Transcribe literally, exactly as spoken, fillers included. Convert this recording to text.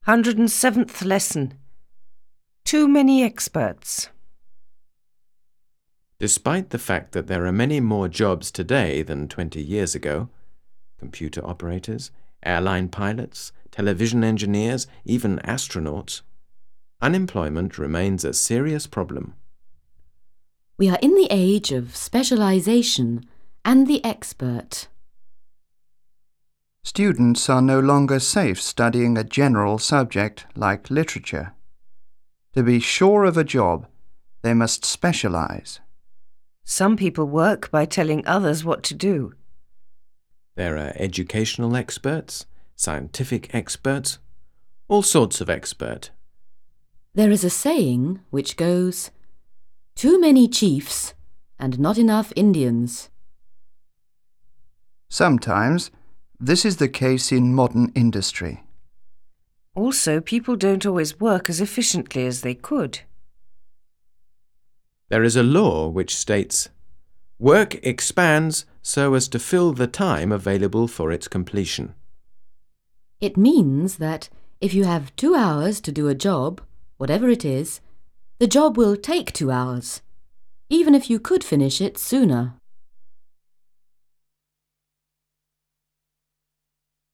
one hundred seventh lesson. Too many experts. Despite the fact that there are many more jobs today than twenty years ago, computer operators, airline pilots, television engineers, even astronauts, unemployment remains a serious problem. We are in the age of specialization and the expert. Students are no longer safe studying a general subject like literature. To be sure of a job, they must specialize. Some people work by telling others what to do. There are educational experts, scientific experts, all sorts of expert. There is a saying which goes, "Too many chiefs and not enough Indians." Sometimes, this is the case in modern industry. Also, people don't always work as efficiently as they could. There is a law which states, "Work expands so as to fill the time available for its completion." It means that if you have two hours to do a job, whatever it is, the job will take two hours, even if you could finish it sooner.